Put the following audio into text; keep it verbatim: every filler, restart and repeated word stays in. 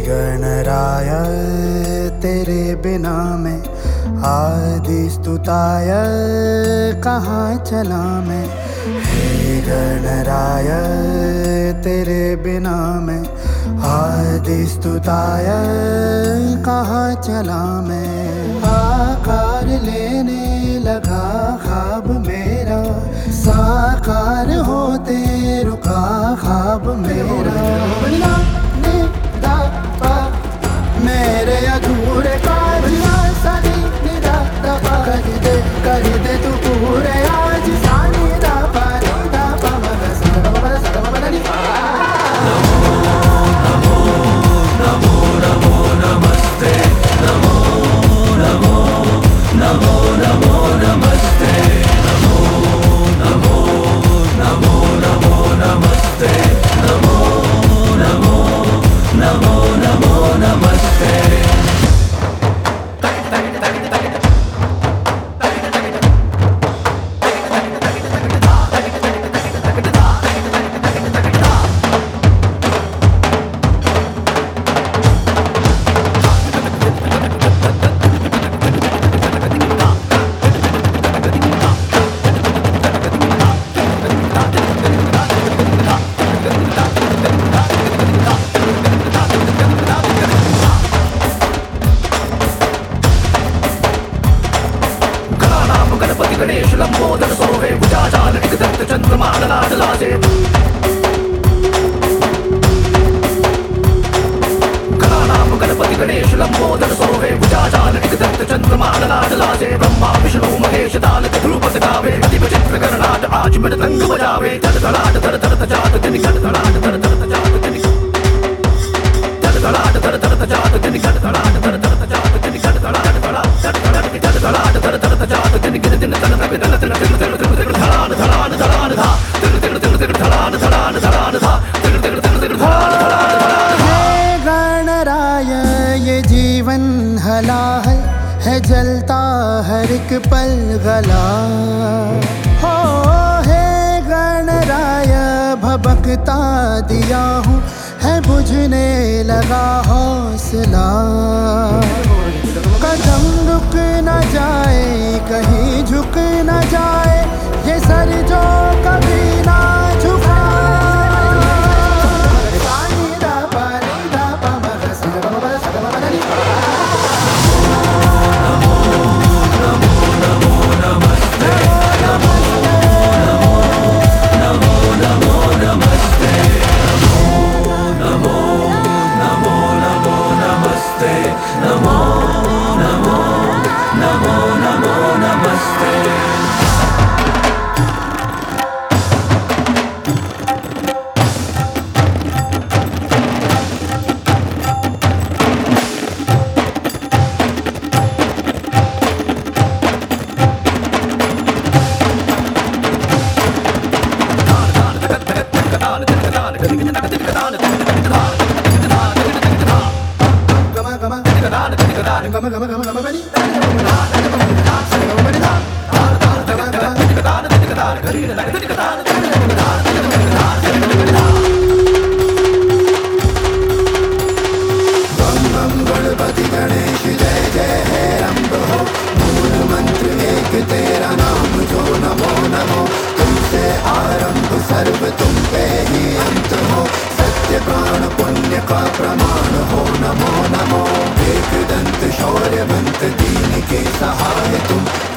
गणराय तेरे बिना मैं आदि स्तुताय कहाँ चला मैं। हे गणराय तेरे बिना मैं आदि स्तुताय कहाँ चला मैं। आकार लेने लगा ख्वाब मेरा, साकार होते रुका ख्वाब मेरा। मेरे अधूरे काज सानी निदा दफा कर दे, कर दे तू पूरे आज। सानी दा पा नी दा पा मा गा सा गा मा गा सा गा मा गा नी पा। नमो नमो नमो नमस्ते, नमो नमो नमो नमो नमस्ते, नमो नमो नमो नमो नमस्ते, नमो नमो नमो नमो नमस्ते। गणपति गणेश लंबोदर सोहे भुजाजाल एकदंत चंद्रमा लाडला से। गणानाम गणपति गणेश लंबोदर सोहे भुजाजाल एकदंत चंद्रमा लाडला से। ब्रह्मा विष्णु महेश ताल ध्रुपद गावे, अति विचित्र गणनाथ आज मृदंग बजावे। तड़ तड़ाट तड़ तड़ जात तिनि तड़ तड़ाट तड़ तड़ जात तिनि तड़ तड़ाट तड़ तड़ जात तिनि तड़ तड़ाट तड़ तड़ जात तिनि तड़ तड़ाट तड़ाट तड़ तड़ाट तड़ तड़ाट तड़ तड़ जात तिनि गिर दिन तड़ तड़ तड़ तड़ तड़ तड़ तड़ धड़ान धड़ान धड़ान धा तड़ तड़ तड़ तड़ धड़ान धड़ान धड़ान धा तड़ तड़ तड़ तड़ धड़ान धड़ान धड़ान धा। हे गणराय ये जीवन हलाहल है, जलता हर एक पल गला हो। हे गणराय भबकता दिया हूँ है, बुझने लगा हौसला। कदम रुक न जाए कहीं झुक न जाए, ये सर जो कभी ना झुका। सानी दा पा नी दा पा मा गा सा गा मा गा सा गा मा गा नी पा। नमो नमो नमो नमस्ते, नमो नमो नमो नमस्ते, नमो नमो नमो नमो नमस्ते, नमो नमो नमो नमो नमस्ते। गणपति गणेश जय जय है रंभ हो, मूल मंत्र एक तेरा नाम जो नमो नमो। तुमसे आरंभ सर्व तुम पे ही अंत हो, सत्य प्राण पुण्य का प्रमाण हो नमो नमो। एक दंत शौर्यवंत दीन के सहाय तुम,